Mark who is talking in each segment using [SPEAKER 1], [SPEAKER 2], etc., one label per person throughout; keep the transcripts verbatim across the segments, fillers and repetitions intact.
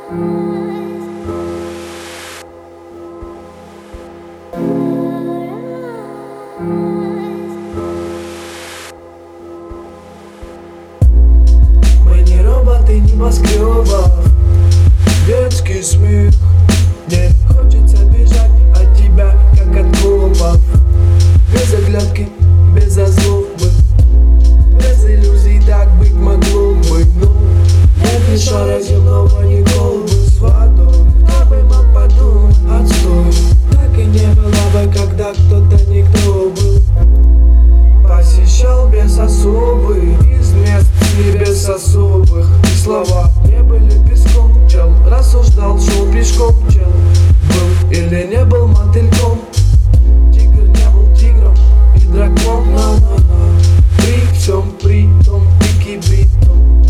[SPEAKER 1] Мы не роботы небоскребов, детский смех. Мне хочется бежать от тебя, как от копов. Без оглядки, без озлобы, без иллюзий так быть могло бы. Но нет ни шара земного, ни колбы с водой. Кто бы мог подумать, отстой. Так и не было бы, когда кто-то никто был. Посещал без особых, из мест небес особых. И слова не были песком, чел рассуждал, шел пешком, чел был или не был мотыльком. Тигр не был тигром и дракон, на-на-на. При всем при том и кибритом.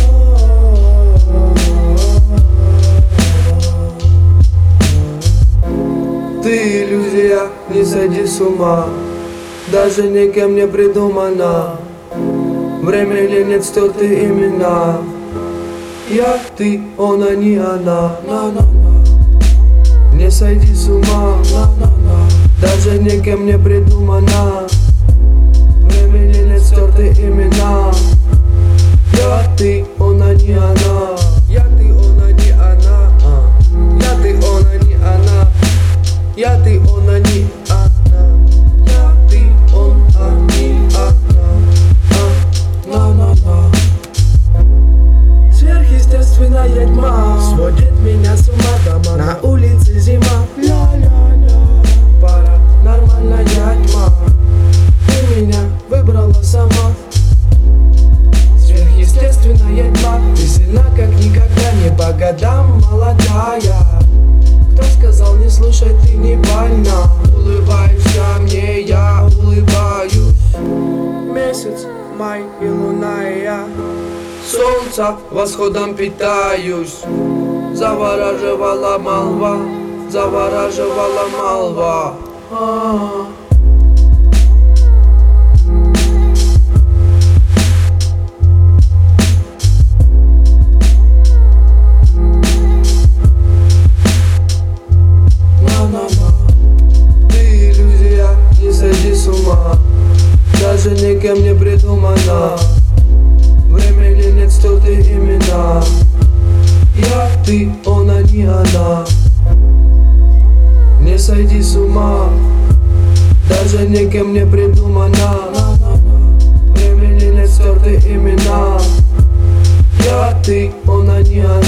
[SPEAKER 1] Ты иллюзия, не сойди с ума, даже никем не придумана. Время или нет, стерты имена. Я, ты, он, а не она. На-на-на. Не сойди с ума, на-на-на. Даже никем не придумана. Время или нет, стерты имена. Я, ты, он, а не она. Я, ты, он, а не она. Я, ты, он, а не она. Я, ты, он, а не она. Я, ты, он, а не она. На-на-на. Сверхъестественная тьма сводит меня с ума дома. На улице зима. Ля-ля-ля. Паранормальная тьма. Ты меня выбрала сама. Сверхъестественная тьма. Ты сильна как никогда, не по годам молодая. Кто сказал не слушай, ты не больна. Улыбаешься мне, я улыбаюсь. Месяц, май и луна и я. Солнца восходом питаюсь. Завораживала молва, завораживала молва. А-а-а. Ты иллюзия, не сойди с ума, даже никем не придумана. Время или нет, стерты имена. Я, ты, он, а не она. Не сойди с ума, даже никем не придумана. Время или нет, стерты имена. Я, ты, он, а не она.